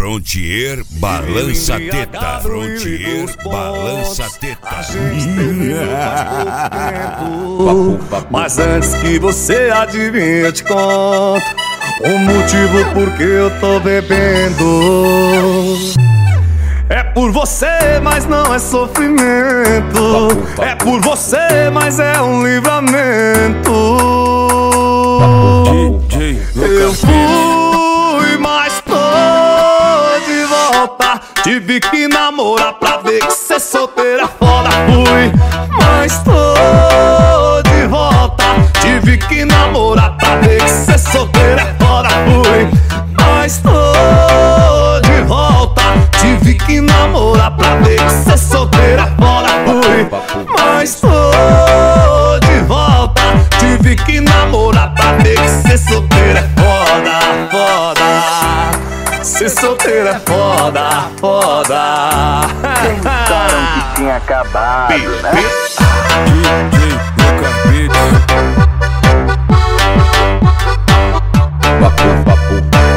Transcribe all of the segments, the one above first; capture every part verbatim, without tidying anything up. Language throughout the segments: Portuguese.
Frontier balança teta. Frontier balança teta. Mas antes que você adivinhe, eu te conto o motivo por que eu tô bebendo. É por você, mas não é sofrimento. É por você, mas é um livramento. Eu fui, mas tô de volta. Tive que namorar pra ver que ser solteira é foda. Fui, mas tô de volta. Tive que namorar pra ver que ser solteira é foda. Fui, mas tô de volta. Tive que namorar pra ver que ser solteira é foda. Fui, mas tô de volta. Tive que namorar pra ver que ser solteira é foda, foda. Ser solteira é foda, foda. Pensaram que tinha acabado, né? D J Lucas Beats. Papo, papo.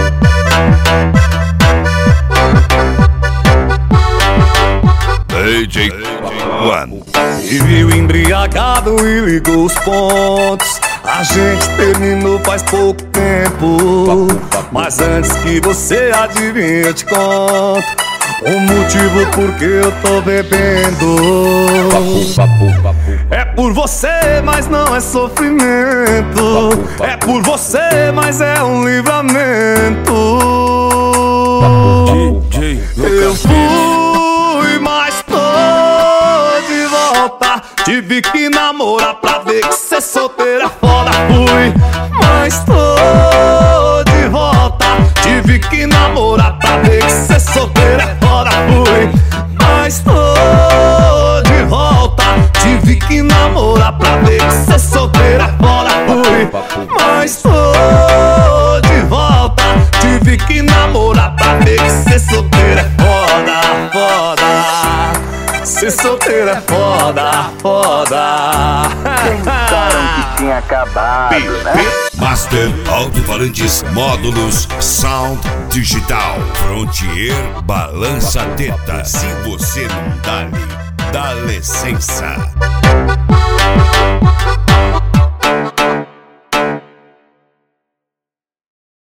D J One. E viu embriagado e ligou os pontos. A gente terminou faz pouco tempo. Mas antes que você adivinhe, eu te conto o motivo por que eu tô bebendo. É por você, mas não é sofrimento. É por você, mas é um livramento. Eu fui, mas tô de volta. Tive que namorar pra ver que ser solteira é foda. Fui, mas tô de volta. Tive que namorar pra ver que ser solteira é foda. Fui, mas tô de volta. Tive que namorar pra ver que ser solteira é foda. Fui, mas tô de volta. Tive que namorar pra ver que ser solteira é foda, foda. Ser solteira é foda, foda. Pensaram que tinha acabado, né? Master Alto-Falantes Módulos Sound Digital. Frontier balança teta. Se você não dá-lhe, dá licença.